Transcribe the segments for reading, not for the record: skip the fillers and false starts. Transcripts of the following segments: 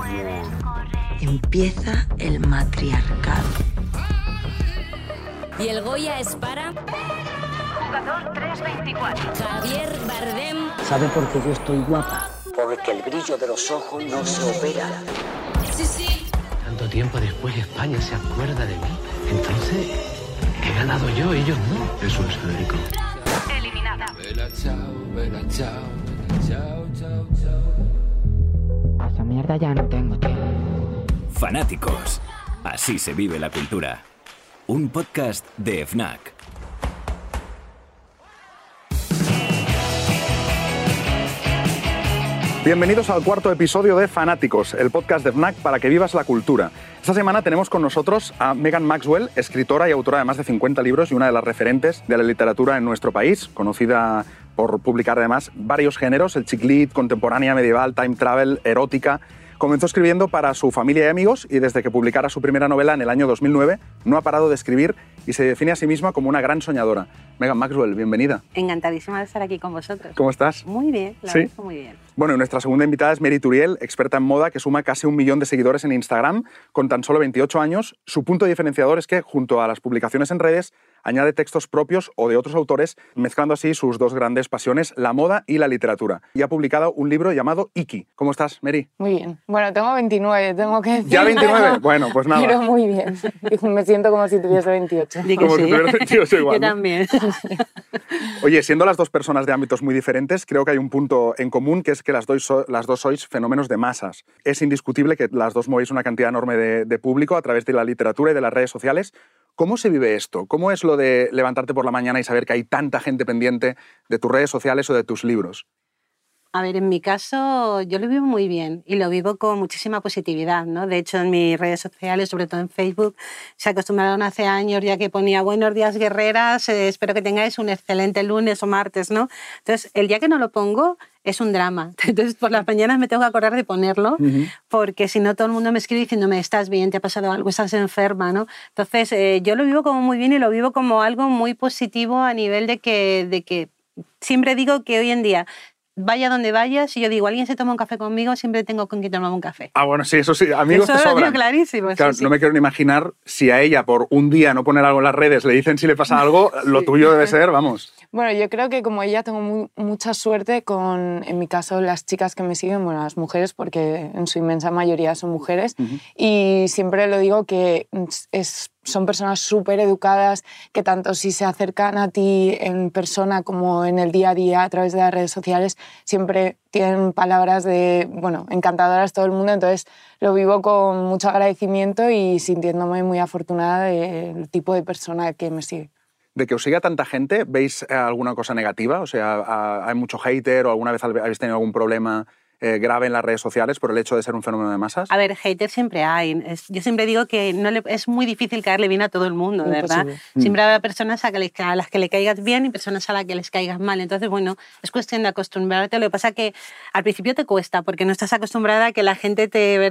Empieza el matriarcado. Y el Goya es para... Jugador 324. Javier Bardem. ¿Sabe por qué yo estoy guapa? Porque el brillo de los ojos no se opera. Sí. Tanto tiempo después España se acuerda de mí. Entonces, he ganado yo, ellos no. Eso es Federico. Eliminada. Bella ciao, ciao, ciao. A esa mierda ya no tengo tiempo. Fanáticos. Así se vive la cultura. Un podcast de FNAC. Bienvenidos al cuarto episodio de Fanáticos, el podcast de FNAC para que vivas la cultura. Esta semana tenemos con nosotros a Megan Maxwell, escritora y autora de más de 50 libros y una de las referentes de la literatura en nuestro país, conocida por publicar además varios géneros, el chick lit, contemporánea, medieval, time travel, erótica. Comenzó escribiendo para su familia y amigos y desde que publicara su primera novela en el año 2009 no ha parado de escribir y se define a sí misma como una gran soñadora. Megan Maxwell, bienvenida. Encantadísima de estar aquí con vosotros. ¿Cómo estás? Muy bien, la verdad es que muy bien. Bueno, nuestra segunda invitada es Mary Turiel, experta en moda que suma casi 1 millón de seguidores en Instagram con tan solo 28 años. Su punto diferenciador es que, junto a las publicaciones en redes, añade textos propios o de otros autores, mezclando así sus dos grandes pasiones, la moda y la literatura. Y ha publicado un libro llamado Iki. ¿Cómo estás, Mary? Muy bien. Bueno, tengo 29, tengo que decir. ¿Ya 29? Bueno, pues nada. Pero muy bien. Me siento como si tuviese 28. Como si tuvieras 28 igual. Yo también. Oye, siendo las dos personas de ámbitos muy diferentes, creo que hay un punto en común, que es que las dos sois fenómenos de masas. Es indiscutible que las dos movéis una cantidad enorme de público a través de la literatura y de las redes sociales. ¿Cómo se vive esto? ¿Cómo es lo de levantarte por la mañana y saber que hay tanta gente pendiente de tus redes sociales o de tus libros? A ver, en mi caso yo lo vivo muy bien y lo vivo con muchísima positividad, ¿no? De hecho, en mis redes sociales, sobre todo en Facebook, se acostumbraron hace años ya que ponía buenos días guerreras, espero que tengáis un excelente lunes o martes, ¿no? Entonces, el día que no lo pongo es un drama. Entonces, por las mañanas me tengo que acordar de ponerlo porque si no todo el mundo me escribe diciéndome estás bien, te ha pasado algo, estás enferma, ¿no? Entonces, yo lo vivo como muy bien y lo vivo como algo muy positivo a nivel de que siempre digo que hoy en día vaya donde vaya, si yo digo, alguien se toma un café conmigo, siempre tengo con quien tomarme un café. Ah, bueno, sí, eso sí, amigos eso te sobran. Eso clarísimo. Claro, sí. No me quiero ni imaginar si a ella por un día no poner algo en las redes le dicen si le pasa algo, lo tuyo debe ser, vamos. Bueno, yo creo que como ella tengo mucha suerte con, en mi caso, las chicas que me siguen, bueno, las mujeres, porque en su inmensa mayoría son mujeres, y siempre lo digo que son personas súper educadas, que tanto si se acercan a ti en persona como en el día a día a través de las redes sociales, siempre tienen palabras encantadoras todo el mundo, entonces lo vivo con mucho agradecimiento y sintiéndome muy afortunada del tipo de persona que me sigue. De que os siga tanta gente, ¿veis alguna cosa negativa? O sea, ¿hay mucho hater o alguna vez habéis tenido algún problema grave en las redes sociales por el hecho de ser un fenómeno de masas? A ver, haters siempre hay. Yo siempre digo que es muy difícil caerle bien a todo el mundo, ¿verdad? Siempre habrá personas a las que le caigas bien y personas a las que les caigas mal. Entonces, bueno, es cuestión de acostumbrarte. Lo que pasa es que al principio te cuesta porque no estás acostumbrada a que la gente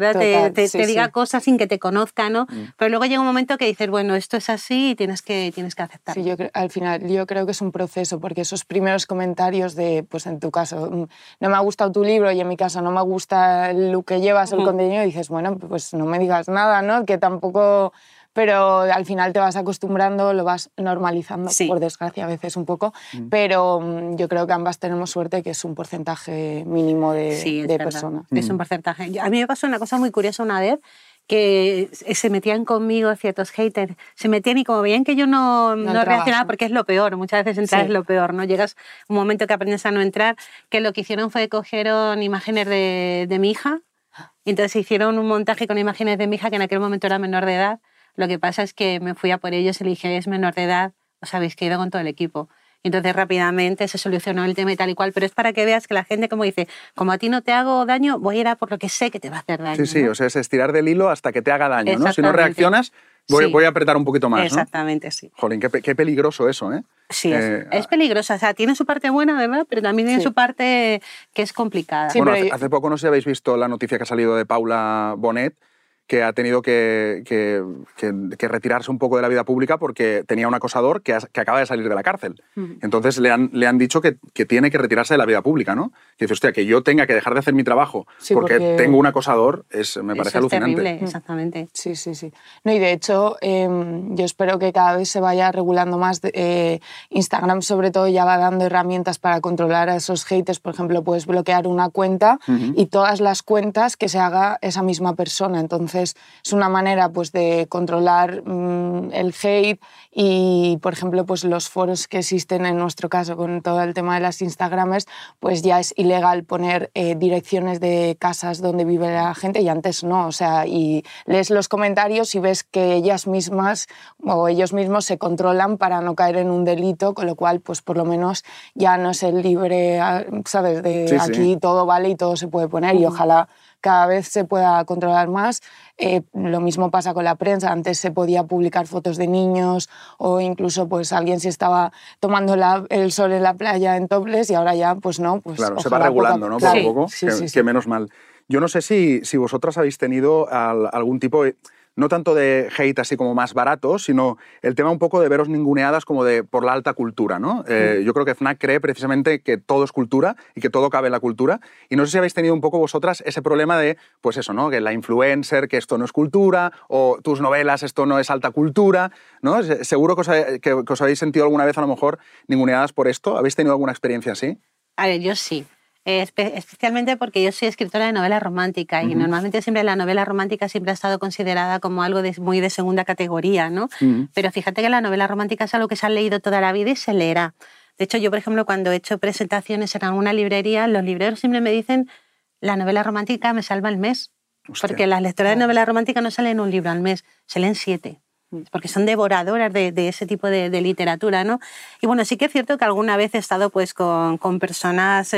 te diga cosas sin que te conozca, ¿no? Pero luego llega un momento que dices, bueno, esto es así y tienes que aceptarlo. Sí, al final yo creo que es un proceso porque esos primeros comentarios de, pues en tu caso, no me ha gustado tu libro y en mi caso no me gusta el look que llevas, el contenido, y dices, bueno, pues no me digas nada, ¿no? Que tampoco... Pero al final te vas acostumbrando, lo vas normalizando, por desgracia a veces un poco, pero yo creo que ambas tenemos suerte que es un porcentaje mínimo de personas. Es un porcentaje. A mí me pasó una cosa muy curiosa una vez, que se metían conmigo ciertos haters, se metían y como veían que yo no reaccionaba, porque es lo peor, muchas veces entrar es lo peor, ¿no? Llegas un momento que aprendes a no entrar, que lo que hicieron fue cogieron imágenes de mi hija, y entonces hicieron un montaje con imágenes de mi hija que en aquel momento era menor de edad. Lo que pasa es que me fui a por ellos y le dije, es menor de edad, os habéis caído con todo el equipo. Entonces rápidamente se solucionó el tema y tal y cual, pero es para que veas que la gente como dice, como a ti no te hago daño, voy a ir a por lo que sé que te va a hacer daño. Sí, ¿no? O sea, es estirar del hilo hasta que te haga daño, ¿no? Si no reaccionas, voy a apretar un poquito más, ¿no? Exactamente, sí. Jolín, qué peligroso eso, ¿eh? Sí, es peligroso. O sea, tiene su parte buena, ¿verdad? Pero también tiene su parte que es complicada. Sí, bueno, hace poco no sé si habéis visto la noticia que ha salido de Paula Bonet, que ha tenido que retirarse un poco de la vida pública porque tenía un acosador que acaba de salir de la cárcel. Entonces le han dicho que tiene que retirarse de la vida pública, ¿no? Que dice, hostia, que yo tenga que dejar de hacer mi trabajo porque tengo un acosador, me parece alucinante. Es terrible, exactamente. Sí. No, y de hecho, yo espero que cada vez se vaya regulando más. Instagram, sobre todo, ya va dando herramientas para controlar a esos haters. Por ejemplo, puedes bloquear una cuenta y todas las cuentas que se haga esa misma persona. Entonces, es una manera pues, de controlar el hate y, por ejemplo, pues, los foros que existen en nuestro caso con todo el tema de las Instagramers, pues ya es ilegal poner direcciones de casas donde vive la gente y antes no. O sea, y lees los comentarios y ves que ellas mismas o ellos mismos se controlan para no caer en un delito, con lo cual, pues por lo menos ya no es el libre, ¿sabes? De aquí todo vale y todo se puede poner y ojalá cada vez se pueda controlar más. Lo mismo pasa con la prensa. Antes se podía publicar fotos de niños o incluso pues alguien se estaba tomando el sol en la playa en topless y ahora ya pues no. Pues, claro, se va regulando, ¿no? Poco a poco, que menos mal. Yo no sé si vosotras habéis tenido algún tipo de... No tanto de hate así como más barato, sino el tema un poco de veros ninguneadas como por la alta cultura, ¿no? Yo creo que FNAC cree precisamente que todo es cultura y que todo cabe en la cultura. Y no sé si habéis tenido un poco vosotras ese problema de, pues eso, ¿no? Que la influencer, que esto no es cultura, o tus novelas, esto no es alta cultura, ¿no? Seguro que os habéis sentido alguna vez a lo mejor ninguneadas por esto. ¿Habéis tenido alguna experiencia así? A ver, yo sí. Especialmente porque yo soy escritora de novela romántica y normalmente siempre la novela romántica siempre ha estado considerada como algo muy de segunda categoría, ¿no? Pero fíjate que la novela romántica es algo que se ha leído toda la vida y se leerá. De hecho, yo, por ejemplo, cuando he hecho presentaciones en alguna librería, los libreros siempre me dicen la novela romántica me salva el mes. Hostia. Porque las lectoras de novela romántica no salen un libro al mes, se leen 7. Porque son devoradoras de ese tipo de literatura, ¿no? Y bueno, sí que es cierto que alguna vez he estado pues, con personas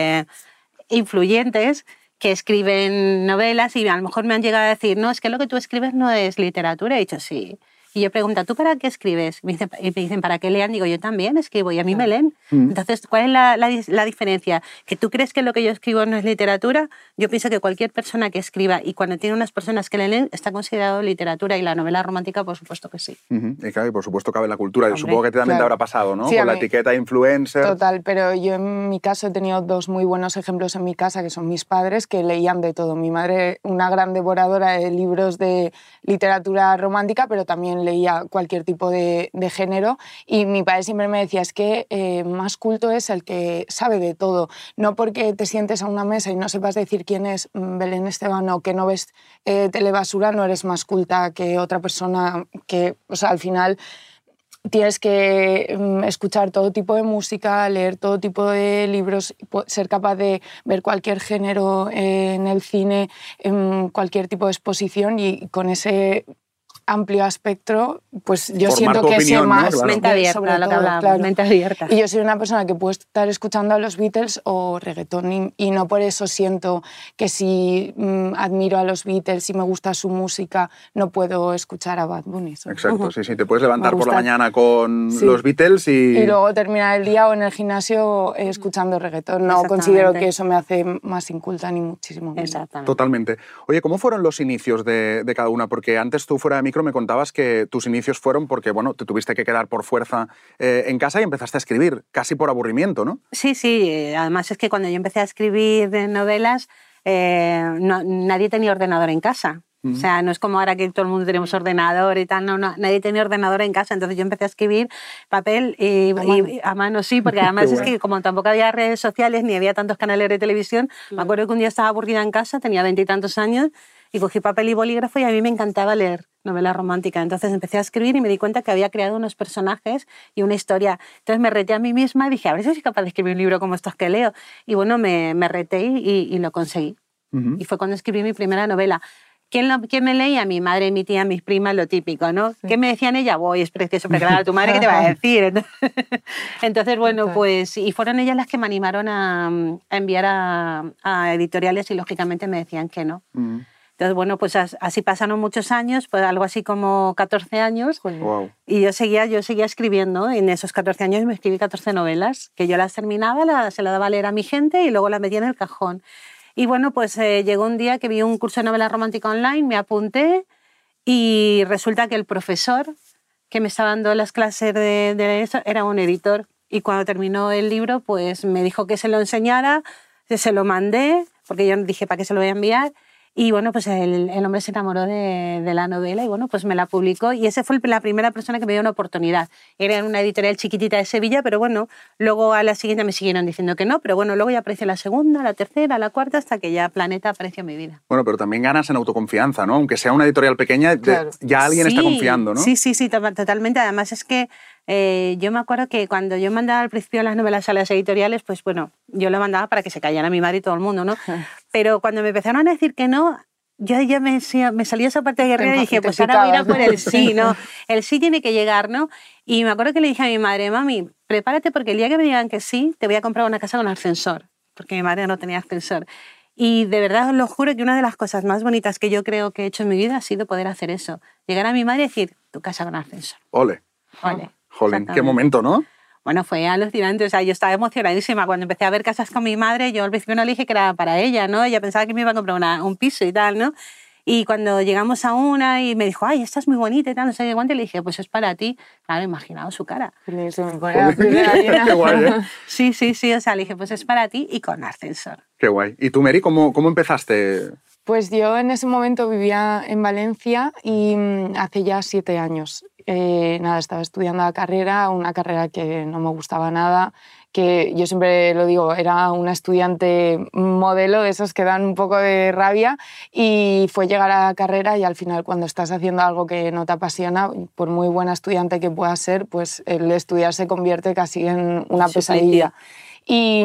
influyentes que escriben novelas y a lo mejor me han llegado a decir, no, es que lo que tú escribes no es literatura. He dicho, sí. Y yo pregunto, ¿tú para qué escribes? Y me dicen, ¿para qué lean? Digo, yo también escribo y a mí me leen. Entonces, ¿cuál es la diferencia? ¿Que tú crees que lo que yo escribo no es literatura? Yo pienso que cualquier persona que escriba y cuando tiene unas personas que le leen está considerado literatura y la novela romántica, por supuesto que sí. Y claro, y por supuesto cabe en la cultura. Yo supongo que también te habrá pasado, ¿no? Sí, con la etiqueta influencer. Total, pero yo en mi caso he tenido 2 muy buenos ejemplos en mi casa, que son mis padres, que leían de todo. Mi madre, una gran devoradora de libros de literatura romántica, pero también leía cualquier tipo de género y mi padre siempre me decía es que más culto es el que sabe de todo, no porque te sientes a una mesa y no sepas decir quién es Belén Esteban o que no ves Telebasura no eres más culta que otra persona que, o sea, al final tienes que escuchar todo tipo de música, leer todo tipo de libros, ser capaz de ver cualquier género en el cine, en cualquier tipo de exposición y con ese amplio espectro, pues yo formar siento que opinión, sé más. ¿no? Claro. Mente abierta, sobre lo que todo, hablábamos, claro. mente abierta. Y yo soy una persona que puede estar escuchando a los Beatles o reggaetón y no por eso siento que si admiro a los Beatles y me gusta su música no puedo escuchar a Bad Bunny. Exacto, sí, te puedes levantar por la mañana con los Beatles y luego terminar el día o en el gimnasio escuchando reggaetón. No considero que eso me hace más inculta ni muchísimo menos. Exactamente. Totalmente. Oye, ¿cómo fueron los inicios de cada una? Porque antes tú fuera de micro me contabas que tus inicios fueron porque, bueno, te tuviste que quedar por fuerza en casa y empezaste a escribir, casi por aburrimiento, ¿no? Sí. Además es que cuando yo empecé a escribir novelas, nadie tenía ordenador en casa. O sea, no es como ahora que todo el mundo tenemos ordenador y tal, no, nadie tenía ordenador en casa. Entonces yo empecé a escribir papel y a mano sí, porque además es que como tampoco había redes sociales ni había tantos canales de televisión, me acuerdo que un día estaba aburrida en casa, tenía 20 y tantos años, y cogí papel y bolígrafo y a mí me encantaba leer novela romántica. Entonces empecé a escribir y me di cuenta que había creado unos personajes y una historia. Entonces me reté a mí misma y dije, a ver si soy capaz de escribir un libro como estos que leo. Y bueno, me reté y lo conseguí. Y fue cuando escribí mi primera novela. ¿Quién me leía? Mi madre, mi tía, mis primas, lo típico, ¿no? ¿Qué me decían ella? Es precioso, pero claro, tu madre, ¿qué te va a decir? Entonces, bueno, pues, y fueron ellas las que me animaron a enviar a editoriales y lógicamente me decían que no. Entonces, bueno, pues así pasaron muchos años, pues algo así como 14 años. Wow. Y yo seguía escribiendo. En esos 14 años me escribí 14 novelas, que yo las terminaba, se las daba a leer a mi gente y luego las metía en el cajón. Y bueno, pues llegó un día que vi un curso de novela romántica online, me apunté y resulta que el profesor que me estaba dando las clases de eso era un editor. Y cuando terminó el libro, pues me dijo que se lo enseñara, se lo mandé, porque yo dije, ¿para qué se lo voy a enviar? Y bueno, pues el hombre se enamoró de la novela y bueno, pues me la publicó y esa fue la primera persona que me dio una oportunidad. Era en una editorial chiquitita de Sevilla, pero bueno, luego a la siguiente me siguieron diciendo que no, pero bueno, luego ya apareció la segunda, la tercera, la cuarta, hasta que ya Planeta apareció en mi vida. Bueno, pero también ganas en autoconfianza, ¿no? Aunque sea una editorial pequeña, claro. Ya alguien está confiando, ¿no? Sí, totalmente. Además es que yo me acuerdo que cuando yo mandaba al principio las novelas a las editoriales, pues bueno, yo lo mandaba para que se callara mi madre y todo el mundo, ¿no? Pero cuando me empezaron a decir que no, yo ya me salía esa parte de guerrera y dije, pues ahora voy a ir a por el sí, ¿no? El sí tiene que llegar, ¿no? Y me acuerdo que le dije a mi madre, mami, prepárate porque el día que me digan que sí, te voy a comprar una casa con ascensor, porque mi madre no tenía ascensor. Y de verdad os lo juro que una de las cosas más bonitas que yo creo que he hecho en mi vida ha sido poder hacer eso. Llegar a mi madre y decir, tu casa con ascensor. Ole. Ole. Jolín, qué momento, ¿no? Bueno, fue alucinante, o sea, yo estaba emocionadísima. Cuando empecé a ver casas con mi madre, yo al principio no le dije que era para ella, ¿no? Ella pensaba que me iba a comprar un piso y tal, ¿no? Y cuando llegamos a una y me dijo, ay, esta es muy bonita y tal, no sé qué cuánto, le dije, pues es para ti. Claro, imaginaos su cara. Se me pone la piel de gallina. Qué guay, ¿eh? Sí, o sea, le dije, pues es para ti y con ascensor. Qué guay. ¿Y tú, Mary, cómo empezaste? Pues yo en ese momento vivía en Valencia y hace ya 7 años. Estaba estudiando una carrera que no me gustaba nada, que yo siempre lo digo, era una estudiante modelo de esos que dan un poco de rabia y fue llegar a la carrera y al final cuando estás haciendo algo que no te apasiona, por muy buena estudiante que puedas ser, pues el estudiar se convierte casi en una pesadilla. Y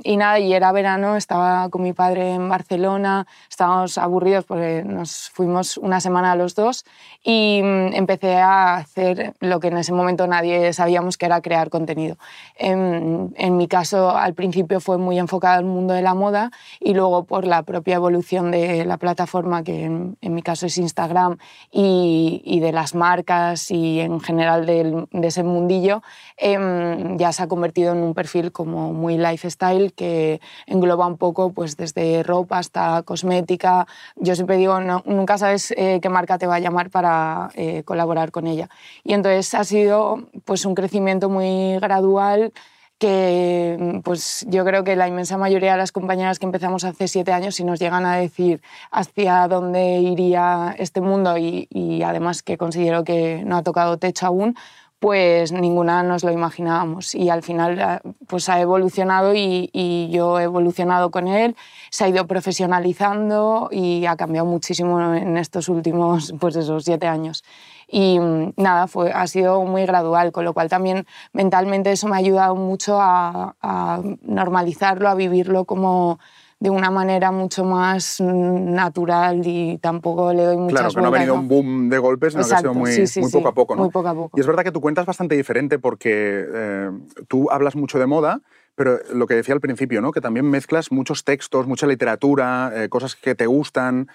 era verano, estaba con mi padre en Barcelona, estábamos aburridos porque nos fuimos una semana los dos y empecé a hacer lo que en ese momento nadie sabíamos, que era crear contenido. En mi caso, al principio fue muy enfocado al mundo de la moda y luego por la propia evolución de la plataforma, que en mi caso es Instagram, y de las marcas y en general de ese mundillo, ya se ha convertido en un perfil como muy lifestyle que engloba un poco pues desde ropa hasta cosmética. Yo siempre digo, nunca sabes qué marca te va a llamar para colaborar con ella. Y entonces ha sido pues un crecimiento muy gradual que pues yo creo que la inmensa mayoría de las compañeras que empezamos hace 7 años, si nos llegan a decir hacia dónde iría este mundo y además que considero que no ha tocado techo aún, pues ninguna nos lo imaginábamos y al final pues ha evolucionado y yo he evolucionado con él, se ha ido profesionalizando y ha cambiado muchísimo en estos últimos pues esos 7 años. Y nada, ha sido muy gradual, con lo cual también mentalmente eso me ha ayudado mucho a normalizarlo, a vivirlo como de una manera mucho más natural y tampoco le doy muchas vueltas. Claro, que no ha venido un boom de golpes, sino exacto, que ha sido muy poco a poco, ¿no? Muy poco a poco. Y es verdad que tu cuenta es bastante diferente porque tú hablas mucho de moda, pero lo que decía al principio, ¿no? Que también mezclas muchos textos, mucha literatura, cosas que te gustan.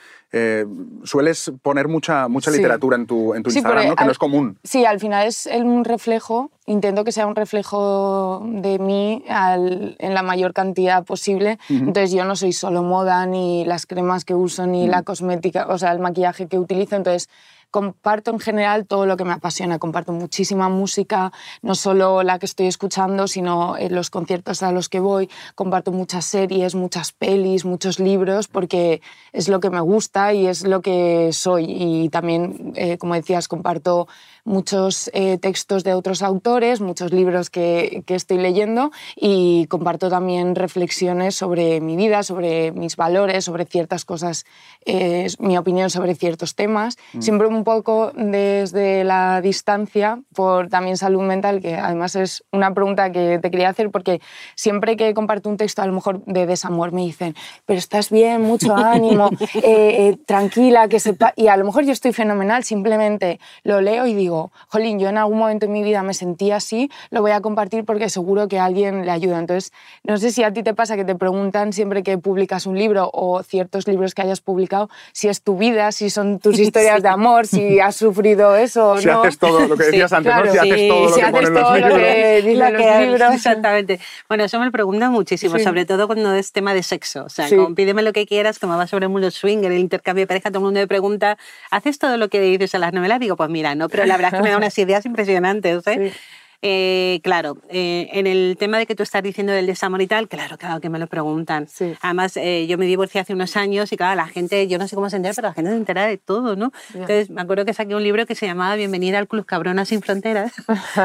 Sueles poner mucha literatura en tu Instagram, ¿no? Que no es común. Sí, al final es un reflejo. Intento que sea un reflejo de mí en la mayor cantidad posible. Entonces yo no soy solo moda, ni las cremas que uso, ni la cosmética, o sea, el maquillaje que utilizo. Entonces comparto en general todo lo que me apasiona. Comparto muchísima música, no solo la que estoy escuchando, sino los conciertos a los que voy. Comparto muchas series, muchas pelis, muchos libros, porque es lo que me gusta y es lo que soy. Y también, como decías, comparto muchos textos de otros autores, muchos libros que estoy leyendo y comparto también reflexiones sobre mi vida, sobre mis valores, sobre ciertas cosas, mi opinión sobre ciertos temas. Siempre un poco desde la distancia, por también salud mental, que además es una pregunta que te quería hacer, porque siempre que comparto un texto a lo mejor de desamor me dicen, pero estás bien, mucho ánimo, tranquila, que sepa... Y a lo mejor yo estoy fenomenal, simplemente lo leo y digo, jolín, yo en algún momento en mi vida me sentí así, lo voy a compartir porque seguro que a alguien le ayuda. Entonces, no sé si a ti te pasa que te preguntan siempre que publicas un libro o ciertos libros que hayas publicado, si es tu vida, si son tus historias de amor, si has sufrido eso o si no. haces todo lo que decías antes, claro, ¿no? Si haces todo lo si que haces ponen los todo lo libros. que dicen los libros. Exactamente. Bueno, eso me lo preguntan muchísimo, sobre todo cuando es tema de sexo. O sea, como pídeme lo que quieras, como va sobre el mundo swinger, el intercambio de pareja, todo el mundo me pregunta, ¿haces todo lo que dices en las novelas? Digo, pues mira, no, pero la verdad es que me da unas ideas impresionantes, ¿eh? Sí. Claro, en el tema de que tú estás diciendo del desamor y tal, claro que me lo preguntan. Sí. Además, yo me divorcié hace unos años y claro, la gente, yo no sé cómo se entera, pero la gente se entera de todo, ¿no? Yeah. Entonces, me acuerdo que saqué un libro que se llamaba Bienvenida al Club Cabronas sin Fronteras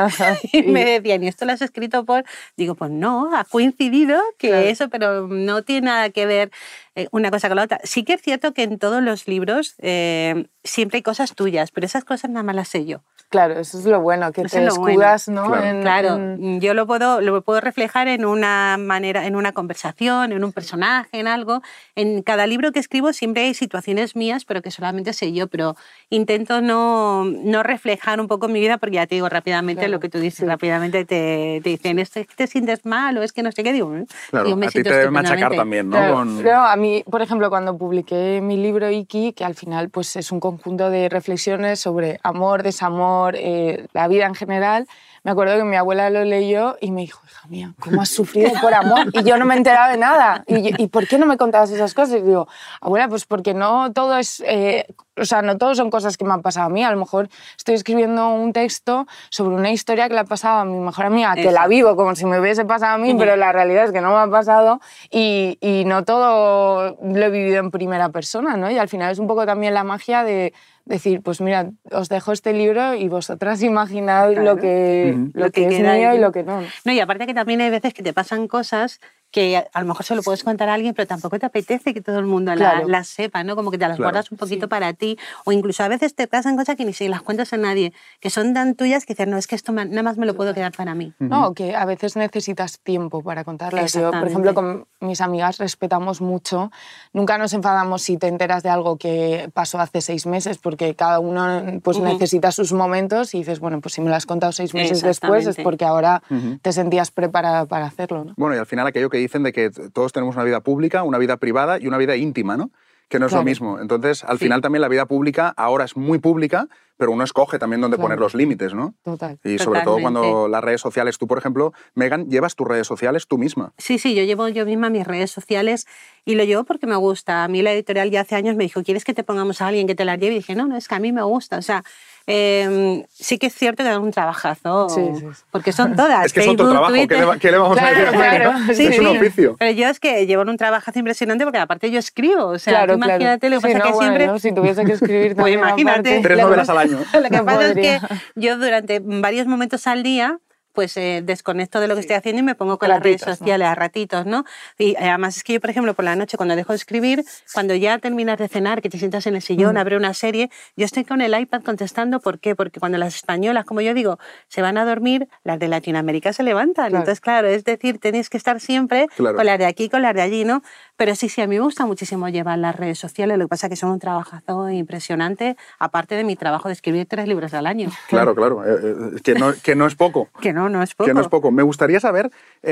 y me decían, ¿y esto lo has escrito por...? Digo, pues no, ha coincidido que eso, pero no tiene nada que ver una cosa con la otra. Sí que es cierto que en todos los libros siempre hay cosas tuyas, pero esas cosas nada más las sé yo. Claro, eso es lo bueno, que te escudas, ¿no? Claro, yo lo puedo reflejar en una manera, en una conversación, en un personaje, en algo. En cada libro que escribo siempre hay situaciones mías, pero que solamente sé yo, pero intento no reflejar un poco mi vida, porque ya te digo rápidamente lo que tú dices, rápidamente te dicen, ¿es que te sientes mal o es que no sé qué? Digo, claro, me a ti te debe machacar también, ¿no? Claro, a mí, por ejemplo, cuando publiqué mi libro Iki, que al final pues, es un conjunto de reflexiones sobre amor, desamor, la vida en general, me acuerdo que mi abuela lo leyó y me dijo, hija mía, ¿cómo has sufrido por amor? Y yo no me enteraba de nada. ¿Y por qué no me contabas esas cosas? Y digo, abuela, pues porque no todo es... o sea, no todo son cosas que me han pasado a mí. A lo mejor estoy escribiendo un texto sobre una historia que le ha pasado a mi mejor amiga, que la vivo como si me hubiese pasado a mí, pero la realidad es que no me ha pasado y no todo lo he vivido en primera persona, ¿no? Y al final es un poco también la magia de decir, pues mira, os dejo este libro y vosotras imaginad lo que es mío y lo que no. No, y aparte que también hay veces que te pasan cosas que a lo mejor se lo puedes contar a alguien, pero tampoco te apetece que todo el mundo las sepa, ¿no? Como que te las guardas un poquito para ti, o incluso a veces te pasan cosas que ni se las cuentas a nadie, que son tan tuyas que dices, no, es que esto nada más me lo puedo quedar para mí. No, que a veces necesitas tiempo para contarlas. Yo, por ejemplo, con mis amigas respetamos mucho, nunca nos enfadamos si te enteras de algo que pasó hace 6 meses, porque cada uno pues, necesita sus momentos y dices, bueno, pues si me lo has contado 6 meses después es porque ahora te sentías preparada para hacerlo, ¿no? Bueno, y al final aquello que dicen de que todos tenemos una vida pública, una vida privada y una vida íntima, ¿no? Que no es lo mismo. Entonces, al final también la vida pública ahora es muy pública, pero uno escoge también dónde poner los límites, ¿no? Total. Y sobre todo cuando las redes sociales, tú, por ejemplo, Megan, ¿llevas tus redes sociales tú misma? Sí, yo llevo yo misma mis redes sociales y lo llevo porque me gusta. A mí la editorial ya hace años me dijo, ¿quieres que te pongamos a alguien que te las lleve? Y dije, no, es que a mí me gusta. O sea, sí que es cierto que es un trabajazo, porque son todas. Es que es otro trabajo, ¿qué le vamos a decir? Claro. Es un oficio. Pero yo es que llevo un trabajazo impresionante porque aparte yo escribo, o sea, imagínate lo que pasa que siempre... Yo, si tuviese que escribir pues imagínate. 3 novelas al año. Lo que pasa es que yo durante varios momentos al día pues desconecto de lo que estoy haciendo y me pongo con las redes sociales a ratitos, ¿no? Y además es que yo, por ejemplo, por la noche cuando dejo de escribir, cuando ya terminas de cenar, que te sientas en el sillón a ver una serie, yo estoy con el iPad contestando. ¿Por qué? Porque cuando las españolas, como yo digo, se van a dormir, las de Latinoamérica se levantan. Entonces, claro, es decir, tenéis que estar siempre con las de aquí, con las de allí, ¿no? Pero sí, a mí me gusta muchísimo llevar las redes sociales, lo que pasa es que son un trabajazo impresionante, aparte de mi trabajo de escribir 3 libros al año. Claro, que no es poco. Que no es poco. Que no es poco. Me gustaría saber,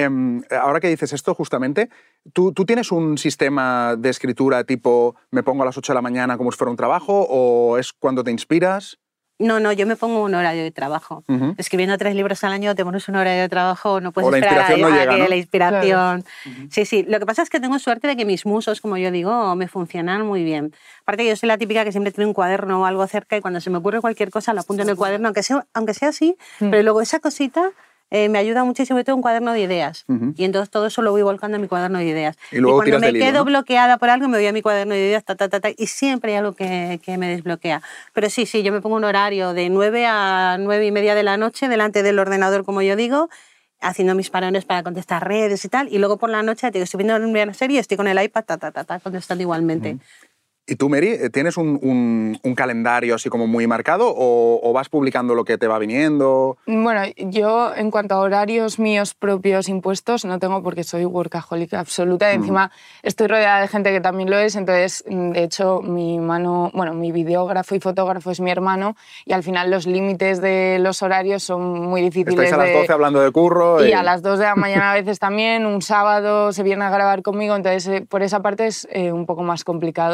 ahora que dices esto justamente, ¿tú tienes un sistema de escritura tipo me pongo a las 8 de la mañana como si fuera un trabajo o es cuando te inspiras? No, yo me pongo un horario de trabajo. Escribiendo 3 libros al año te pones un horario de trabajo, no puedes esperar a que la inspiración... Claro. Sí, lo que pasa es que tengo suerte de que mis musos, como yo digo, me funcionan muy bien. Aparte que yo soy la típica que siempre tiene un cuaderno o algo cerca y cuando se me ocurre cualquier cosa lo apunto en el cuaderno, aunque sea así, pero luego esa cosita... me ayuda muchísimo, yo tengo un cuaderno de ideas y entonces todo eso lo voy volcando a mi cuaderno de ideas. Y cuando me quedo bloqueada por algo me voy a mi cuaderno de ideas y siempre hay algo que me desbloquea. Pero sí, yo me pongo un horario de 9 a 9 y media de la noche delante del ordenador, como yo digo, haciendo mis parones para contestar redes y tal, y luego por la noche estoy viendo una serie y estoy con el iPad contestando igualmente. ¿Y tú, Mary, tienes un calendario así como muy marcado o vas publicando lo que te va viniendo? Bueno, yo en cuanto a horarios míos propios impuestos no tengo porque soy workaholic absoluta. Encima estoy rodeada de gente que también lo es, entonces de hecho mi videógrafo y fotógrafo es mi hermano y al final los límites de los horarios son muy difíciles. Estáis a las 12 hablando de curro. Y a las 2 de la mañana a veces también, un sábado se viene a grabar conmigo, entonces por esa parte es un poco más complicado tener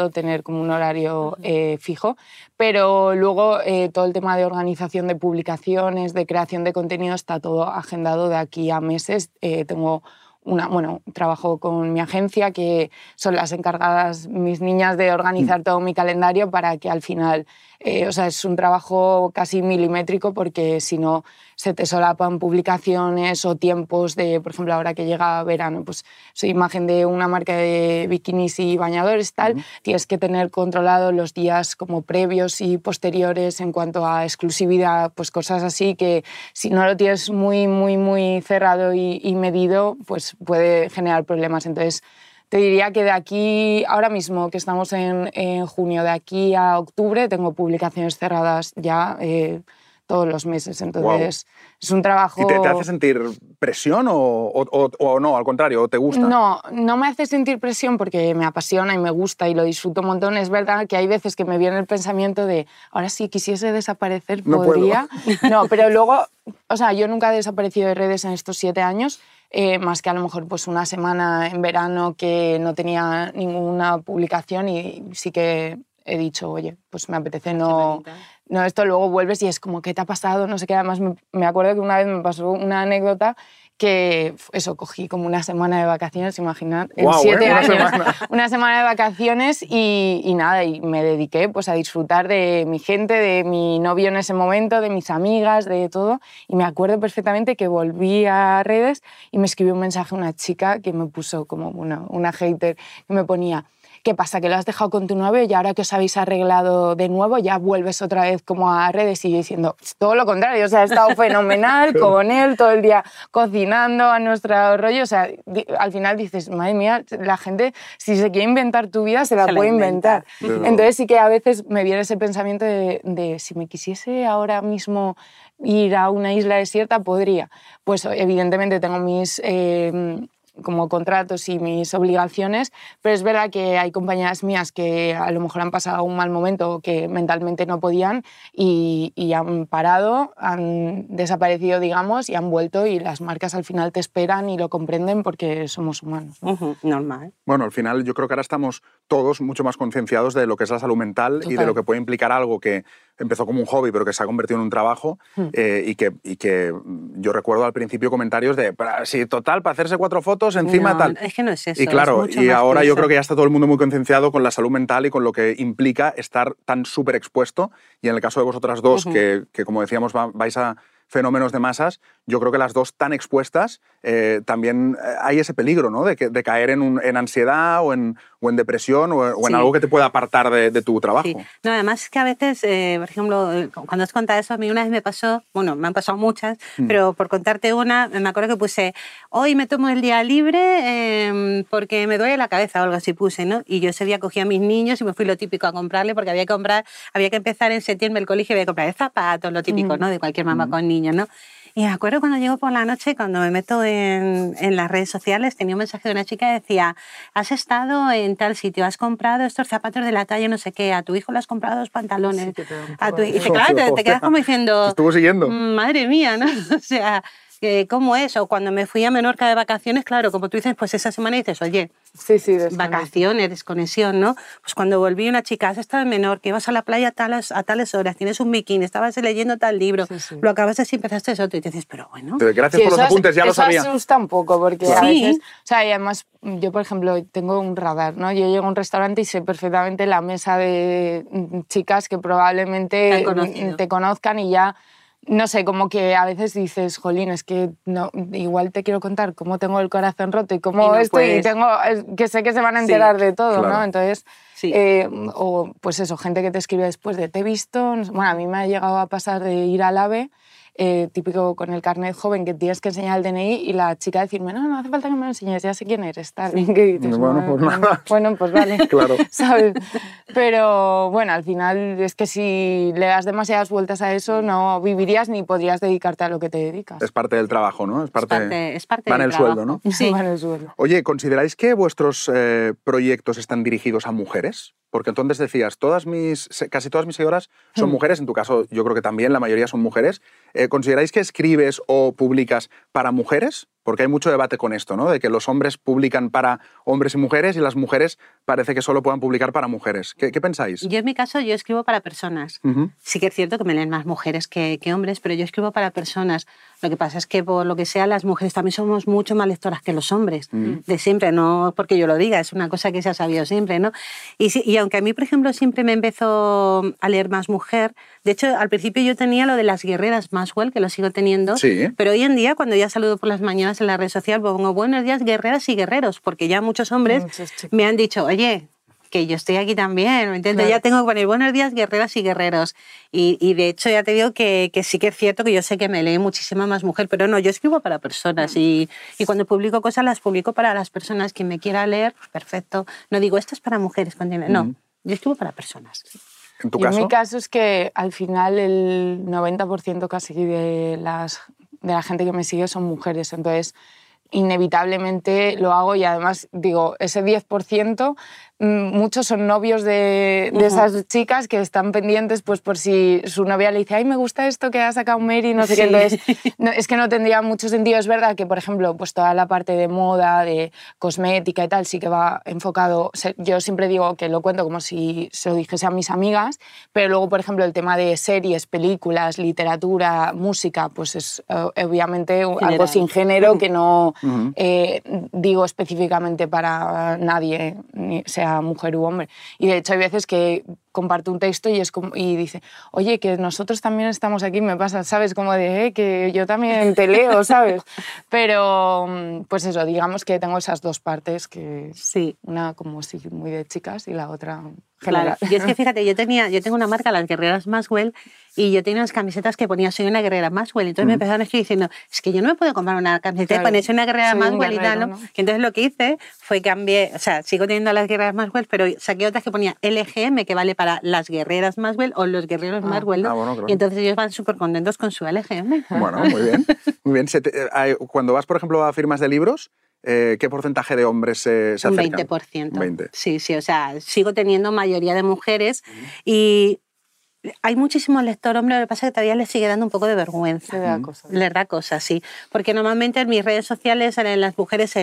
tener como un horario fijo, pero luego todo el tema de organización de publicaciones, de creación de contenido, está todo agendado de aquí a meses. Tengo trabajo con mi agencia, que son las encargadas, mis niñas, de organizar todo mi calendario para que al final, es un trabajo casi milimétrico, porque si no se te solapan publicaciones o tiempos de, por ejemplo, ahora que llega verano, pues soy imagen de una marca de bikinis y bañadores, tal, tienes que tener controlado los días como previos y posteriores en cuanto a exclusividad, pues cosas así que si no lo tienes muy, muy, muy cerrado y medido, pues puede generar problemas. Entonces, te diría que de aquí, ahora mismo que estamos en junio, de aquí a octubre, tengo publicaciones cerradas ya todos los meses. Entonces, es un trabajo... ¿Y te hace sentir presión o no, al contrario, o te gusta? No me hace sentir presión porque me apasiona y me gusta y lo disfruto un montón. Es verdad que hay veces que me viene el pensamiento de, ahora si quisiese desaparecer, podría. No, pero luego, yo nunca he desaparecido de redes en estos 7 años. Más que a lo mejor pues una semana en verano que no tenía ninguna publicación, y sí que he dicho, oye, pues me apetece no esto. Luego vuelves y es como, ¿qué te ha pasado? No sé qué. Además me acuerdo que una vez me pasó una anécdota que cogí como una semana de vacaciones, imaginad, en 7 años, una semana de vacaciones y nada, y me dediqué pues a disfrutar de mi gente, de mi novio en ese momento, de mis amigas, de todo. Y me acuerdo perfectamente que volví a redes y me escribió un mensaje una chica que me puso como una hater, que me ponía: ¿qué pasa? ¿Que lo has dejado con tu novio y ahora que os habéis arreglado de nuevo ya vuelves otra vez como a redes? Y yo diciendo, todo lo contrario, he estado fenomenal con él, todo el día cocinando a nuestro rollo. Al final dices, madre mía, la gente, si se quiere inventar tu vida, se la puede inventar. Entonces sí que a veces me viene ese pensamiento de si me quisiese ahora mismo ir a una isla desierta, podría. Pues evidentemente tengo mis... como contratos y mis obligaciones, pero es verdad que hay compañeras mías que a lo mejor han pasado un mal momento, que mentalmente no podían y han parado, han desaparecido, digamos, y han vuelto, y las marcas al final te esperan y lo comprenden porque somos humanos, ¿no? Normal. Bueno, al final yo creo que ahora estamos todos mucho más concienciados de lo que es la salud mental. Total. Y de lo que puede implicar algo que empezó como un hobby pero que se ha convertido en un trabajo y que yo recuerdo al principio comentarios de si total, para hacerse 4 fotos encima tal. Es que no es eso. Y claro, y ahora yo creo que ya está todo el mundo muy concienciado con la salud mental y con lo que implica estar tan súper expuesto. Y en el caso de vosotras dos, que como decíamos vais a fenómenos de masas, yo creo que las dos tan expuestas, también hay ese peligro, ¿no? de caer en ansiedad o en depresión o en algo que te pueda apartar de tu trabajo. Sí. No, además es que a veces, por ejemplo, cuando os contado eso, a mí una vez me pasó, bueno, me han pasado muchas, pero por contarte una, me acuerdo que puse, hoy me tomo el día libre porque me duele la cabeza o algo así puse, ¿no? Y yo ese día cogí a mis niños y me fui lo típico a comprarle, porque había que empezar en septiembre el colegio y había que comprar zapatos, lo típico, ¿no? De cualquier mamá con niños, ¿no? Y me acuerdo cuando llego por la noche, cuando me meto en las redes sociales, tenía un mensaje de una chica que decía, has estado en tal sitio, has comprado estos zapatos de la talla no sé qué, a tu hijo le has comprado 2 pantalones. Y claro, te quedas como diciendo... Estuvo siguiendo. Madre mía, ¿no? O sea, ¿cómo es? O cuando me fui a Menorca de vacaciones, claro, como tú dices, pues esa semana dices, oye, vacaciones, desconexión, ¿no? Pues cuando volví, una chica, has estado en Menorca, ibas a la playa a tales horas, tienes un bikini, estabas leyendo tal libro, lo acabas así, empezaste eso, y dices, pero bueno... Pero gracias por los apuntes, ya lo sabía. Eso asusta un poco, porque a veces... y además, yo, por ejemplo, tengo un radar, ¿no? Yo llego a un restaurante y sé perfectamente la mesa de chicas que probablemente te conozcan y ya... No sé, como que a veces dices, jolín, es que no, igual te quiero contar cómo tengo el corazón roto y cómo estoy, y tengo, que sé que se van a enterar de todo, claro. ¿No? Entonces, o pues eso, gente que te escribe después de te he visto, bueno, a mí me ha llegado a pasar de ir al AVE, típico con el carnet joven que tienes que enseñar el DNI y la chica decirme, no hace falta que me lo enseñes, ya sé quién eres, tal. Y que dices, bueno, pues vale, claro. ¿Sabes? Pero bueno, al final es que si le das demasiadas vueltas a eso no vivirías ni podrías dedicarte a lo que te dedicas. Es parte del trabajo, ¿no? Es parte va del en el sueldo, ¿no? Sí. Va en el sueldo. Oye, ¿consideráis que vuestros proyectos están dirigidos a mujeres? Porque entonces decías, casi todas mis seguidoras son mujeres, en tu caso yo creo que también la mayoría son mujeres. ¿Consideráis que escribes o publicas para mujeres Porque hay mucho debate con esto, ¿no? De que los hombres publican para hombres y mujeres y las mujeres parece que solo puedan publicar para mujeres. ¿Qué pensáis? Yo en mi caso, yo escribo para personas. Sí que es cierto que me leen más mujeres que hombres, pero yo escribo para personas. Lo que pasa es que por lo que sea, las mujeres también somos mucho más lectoras que los hombres. De siempre, no porque yo lo diga, es una cosa que se ha sabido siempre, ¿no? Y aunque a mí, por ejemplo, siempre me empezó a leer más mujer, de hecho, al principio yo tenía lo de las guerreras Maxwell, que lo sigo teniendo, sí. Pero hoy en día, cuando ya saludo por las mañanas en la red social, pongo buenos días, guerreras y guerreros, porque ya muchos hombres me han dicho, oye, que yo estoy aquí también, ¿me entiendes? Claro. Ya tengo que poner buenos días, guerreras y guerreros. Y de hecho ya te digo que sí que es cierto que yo sé que me lee muchísima más mujer, pero no, yo escribo para personas y cuando publico cosas las publico para las personas. Quien me quiera leer, perfecto. No digo, esto es para mujeres, no, yo escribo para personas. ¿En tu caso? En mi caso es que al final el 90% casi de la gente que me sigue son mujeres, entonces inevitablemente lo hago y además digo, ese 10%, muchos son novios de esas chicas que están pendientes pues por si su novia le dice, ay, me gusta esto que ha sacado Mary, no sé qué, entonces es que no tendría mucho sentido. Es verdad que, por ejemplo, pues toda la parte de moda, de cosmética y tal, sí que va enfocado, yo siempre digo que lo cuento como si se lo dijese a mis amigas, pero luego, por ejemplo, el tema de series, películas, literatura, música, pues es obviamente algo sin género que no digo específicamente para nadie, sea mujer u hombre. Y de hecho hay veces que comparto un texto y dice, oye, que nosotros también estamos aquí, me pasa, ¿sabes? Como de, que yo también te leo, ¿sabes? Pero, pues eso, digamos que tengo esas dos partes, que sí. Una como sí, muy de chicas y la otra general. Claro. Yo es que fíjate, yo tengo una marca, las Guerreras Maxwell, y yo tenía unas camisetas que ponía soy una guerrera Maxwell. Entonces me empezaron a escribir diciendo, es que yo no me puedo comprar una camiseta y poner soy una guerrera Maxwell y tal, ¿no? Y entonces lo que hice fue cambié, o sea, sigo teniendo las Guerreras Maxwell, pero saqué otras que ponía LGM, que vale para las Guerreras Maxwell o los Guerreros Maxwell, ¿no? Bueno, claro. Y entonces ellos van súper contentos con su LGM. Bueno, muy bien. Muy bien. Cuando vas, por ejemplo, a firmas de libros, ¿qué porcentaje de hombres se acercan? Un 20%. 20%. Sí, o sea, sigo teniendo mayoría de mujeres y hay muchísimos lectores hombres, lo que pasa es que todavía les sigue dando un poco de vergüenza. Les da cosas, sí. Porque normalmente en mis redes sociales salen las mujeres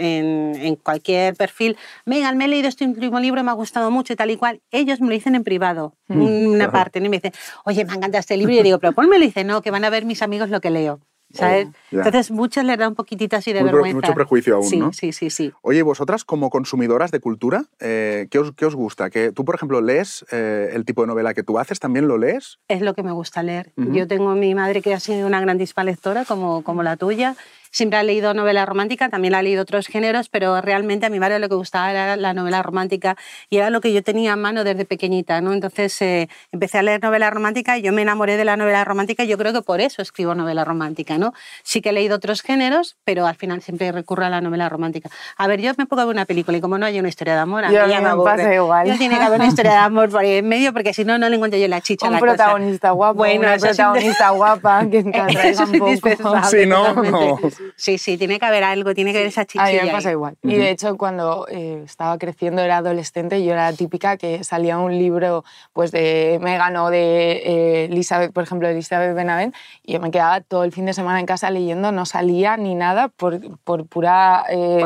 en cualquier perfil, Megan, me he leído este último libro, me ha gustado mucho y tal y cual. Ellos me lo dicen en privado, una parte, ¿no? Y me dicen, oye, me encanta este libro. Y yo digo, pero ponmelo. Y dice, no, que van a ver mis amigos lo que leo. ¿Sabes? Entonces muchos les da un poquitito así de vergüenza. Mucho prejuicio aún, sí, ¿no? Sí. Oye, vosotras como consumidoras de cultura, ¿qué os gusta? ¿Que tú, por ejemplo, lees el tipo de novela que tú haces? ¿También lo lees? Es lo que me gusta leer. Yo tengo a mi madre que ha sido una grandísima lectora como la tuya. Siempre ha leído novela romántica, también ha leído otros géneros, pero realmente a mi madre lo que gustaba era la novela romántica y era lo que yo tenía a mano desde pequeñita, ¿no? Entonces empecé a leer novela romántica y yo me enamoré de la novela romántica y yo creo que por eso escribo novela romántica, ¿no? Sí que he leído otros géneros, pero al final siempre recurro a la novela romántica. A ver, yo me pongo a ver una película y como no hay una historia de amor, a mí ya me aburre. Pasa igual. Yo tiene que haber una historia de amor por ahí en medio porque si no, no le encuentro yo la chicha a la cosa. Un protagonista guapo, bueno, una protagonista guapa que traiga un poco. Sí, no. Sí, tiene que haber algo, tiene que haber esa chichilla. A mí me pasa igual. Y de hecho, cuando estaba creciendo, era adolescente, yo era la típica que salía un libro pues, de Megan o de Elizabeth, por ejemplo, de Elizabeth Benavent, y yo me quedaba todo el fin de semana en casa leyendo, no salía ni nada por pura...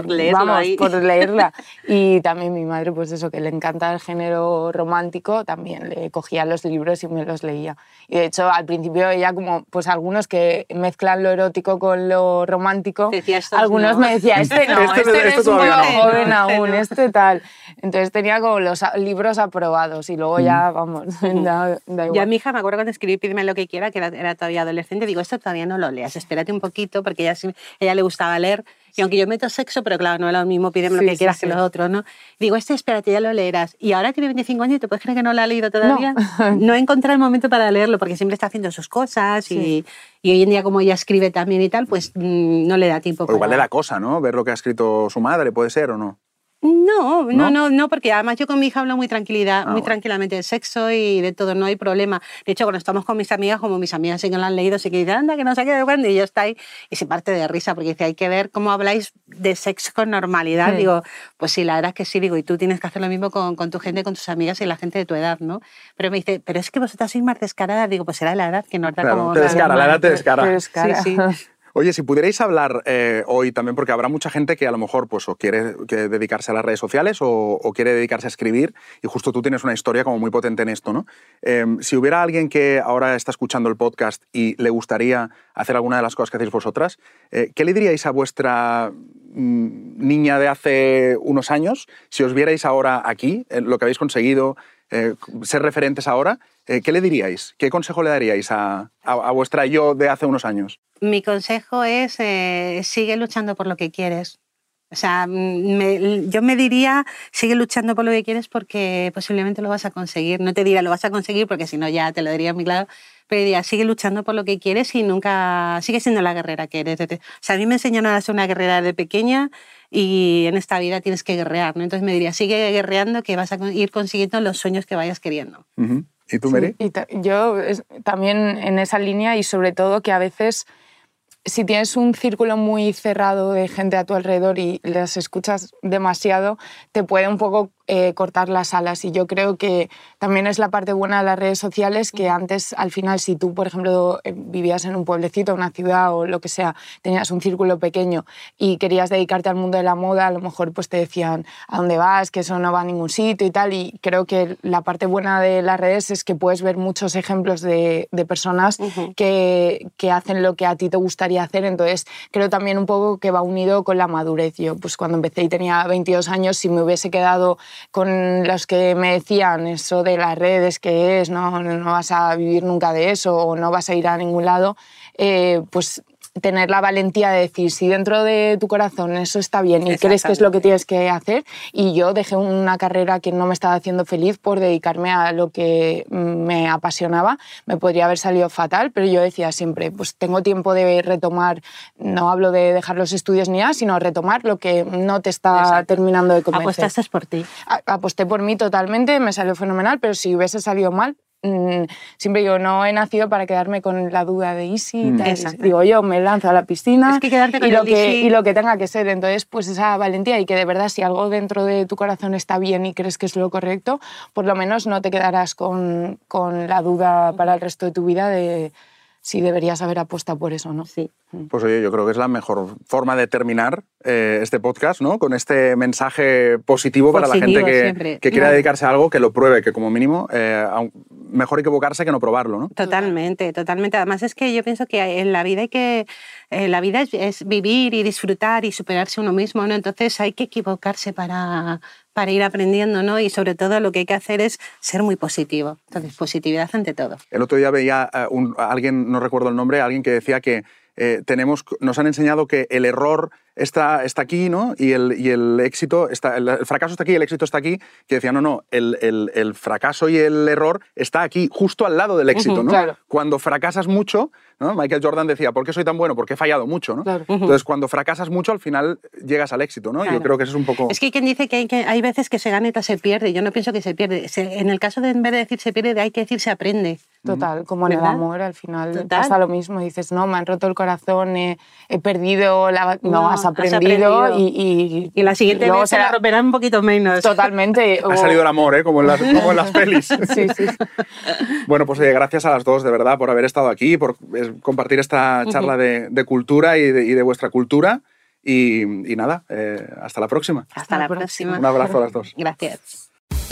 por leerla. Y también mi madre, pues eso, que le encanta el género romántico, también le cogía los libros y me los leía. Y de hecho, al principio ella como, pues algunos que mezclan lo erótico con lo romántico, algunos me decían, este no es un poco joven aún, este tal. Entonces tenía como los libros aprobados y luego ya, vamos, da igual. Yo a mi hija me acuerdo cuando escribí Pídeme lo que quiera, que era todavía adolescente, digo, esto todavía no lo leas, espérate un poquito, porque ella le gustaba leer. Y aunque yo meto sexo, pero claro, no es lo mismo, pídeme lo que quieras que los otros, ¿no? Digo, espérate, ya lo leerás. Y ahora tiene 25 años y te puedes creer que no lo ha leído todavía. No he encontrado el momento para leerlo, porque siempre está haciendo sus cosas y hoy en día como ella escribe también y tal, pues no le da tiempo. O igual le da cosa, ¿no? Ver lo que ha escrito su madre, ¿puede ser o no? No, porque además yo con mi hija hablo muy tranquilamente de sexo y de todo, no hay problema. De hecho, cuando estamos con mis amigas, como mis amigas sí que lo han leído, sí que dicen, anda, que no sé qué, y ella está ahí y se parte de risa, porque dice, hay que ver cómo habláis de sexo con normalidad. Digo, pues sí, la verdad es que sí, digo, y tú tienes que hacer lo mismo con tu gente, con tus amigas y la gente de tu edad, ¿no? Pero me dice, pero es que vosotras sois más descaradas. Digo, pues será la edad que nos da como... Te descara, la edad te descara. Sí. Oye, si pudierais hablar hoy también, porque habrá mucha gente que a lo mejor pues, o quiere dedicarse a las redes sociales o quiere dedicarse a escribir, y justo tú tienes una historia como muy potente en esto, ¿no? Si hubiera alguien que ahora está escuchando el podcast y le gustaría hacer alguna de las cosas que hacéis vosotras, ¿qué le diríais a vuestra niña de hace unos años si os vierais ahora aquí, lo que habéis conseguido, ser referentes ahora? ¿Qué le diríais? ¿Qué consejo le daríais a vuestra yo de hace unos años? Mi consejo es sigue luchando por lo que quieres. O sea, yo me diría, sigue luchando por lo que quieres porque posiblemente lo vas a conseguir. No te diría lo vas a conseguir porque si no ya te lo diría a mi lado, pero diría, sigue luchando por lo que quieres y nunca sigue siendo la guerrera que eres. O sea, a mí me enseñaron a ser una guerrera de pequeña y en esta vida tienes que guerrear, ¿no? Entonces me diría, sigue guerreando que vas a ir consiguiendo los sueños que vayas queriendo. Uh-huh. ¿Y tú, Mary? Sí, yo también en esa línea, y sobre todo que a veces si tienes un círculo muy cerrado de gente a tu alrededor y las escuchas demasiado, te puede un poco cortar las alas. Y yo creo que también es la parte buena de las redes sociales, que antes, al final, si tú, por ejemplo, vivías en un pueblecito, una ciudad o lo que sea, tenías un círculo pequeño y querías dedicarte al mundo de la moda, a lo mejor pues te decían ¿a dónde vas? Que eso no va a ningún sitio y tal. Y creo que la parte buena de las redes es que puedes ver muchos ejemplos de personas que hacen lo que a ti te gustaría hacer. Entonces creo también un poco que va unido con la madurez. Yo pues cuando empecé y tenía 22 años, si me hubiese quedado con los que me decían eso de las redes, que es no vas a vivir nunca de eso o no vas a ir a ningún lado, pues tener la valentía de decir si dentro de tu corazón eso está bien y crees que es lo que tienes que hacer. Y yo dejé una carrera que no me estaba haciendo feliz por dedicarme a lo que me apasionaba. Me podría haber salido fatal, pero yo decía siempre, pues tengo tiempo de retomar, no hablo de dejar los estudios ni nada, sino retomar lo que no te está terminando de convencer. Apostaste por ti. Aposté por mí totalmente, me salió fenomenal, pero si hubiese salido mal, siempre digo, no he nacido para quedarme con la duda de Easy. Digo, yo me lanzo a la piscina, es que quedarte con y lo que tenga que ser. Entonces, pues esa valentía, y que de verdad si algo dentro de tu corazón está bien y crees que es lo correcto, por lo menos no te quedarás con la duda para el resto de tu vida de si deberías haber apostado por eso, ¿no? Sí. Pues oye, yo creo que es la mejor forma de terminar este podcast, ¿no? Con este mensaje positivo para la gente que quiera dedicarse a algo, que lo pruebe, que como mínimo mejor equivocarse que no probarlo, ¿no? Totalmente, totalmente. Además es que yo pienso que en la vida la vida es vivir y disfrutar y superarse uno mismo, ¿no? Entonces hay que equivocarse para ir aprendiendo, ¿no? Y sobre todo lo que hay que hacer es ser muy positivo. Entonces, positividad ante todo. El otro día veía a alguien, no recuerdo el nombre, alguien que decía que nos han enseñado que el error está aquí, ¿no? Y el éxito está, el fracaso está aquí y el éxito está aquí, que decía, no, el fracaso y el error está aquí, justo al lado del éxito, ¿no? Claro. Cuando fracasas mucho, ¿no? Michael Jordan decía, ¿por qué soy tan bueno? Porque he fallado mucho, ¿no? Claro. Entonces, cuando fracasas mucho, al final llegas al éxito, ¿no? Claro. Yo creo que eso es un poco... Es que hay quien dice que hay veces que se gana y se pierde. Yo no pienso que se pierde. En el caso de, en vez de decir se pierde, hay que decir se aprende. Total, como en el amor, al final pasa lo mismo. Dices, no, me han roto el corazón, he perdido, no, has aprendido. Y la siguiente vez se la romperán un poquito menos. Totalmente. Ha salido el amor, ¿eh? como en las pelis. Sí. Bueno, pues gracias a las dos, de verdad, por haber estado aquí, por compartir esta charla de cultura y de vuestra cultura. Y nada, hasta la próxima. Hasta la próxima. Un abrazo a las dos. Gracias.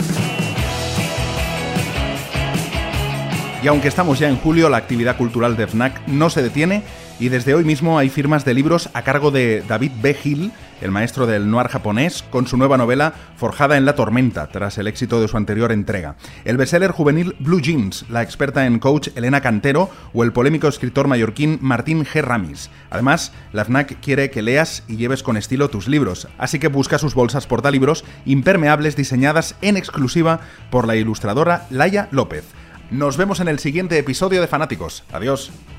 Y aunque estamos ya en julio, la actividad cultural de FNAC no se detiene y desde hoy mismo hay firmas de libros a cargo de David B. Hill, el maestro del noir japonés, con su nueva novela Forjada en la tormenta, tras el éxito de su anterior entrega. El bestseller juvenil Blue Jeans, la experta en coach Elena Cantero o el polémico escritor mallorquín Martín G. Ramis. Además, la FNAC quiere que leas y lleves con estilo tus libros, así que busca sus bolsas portalibros impermeables diseñadas en exclusiva por la ilustradora Laia López. Nos vemos en el siguiente episodio de Fanáticos. Adiós.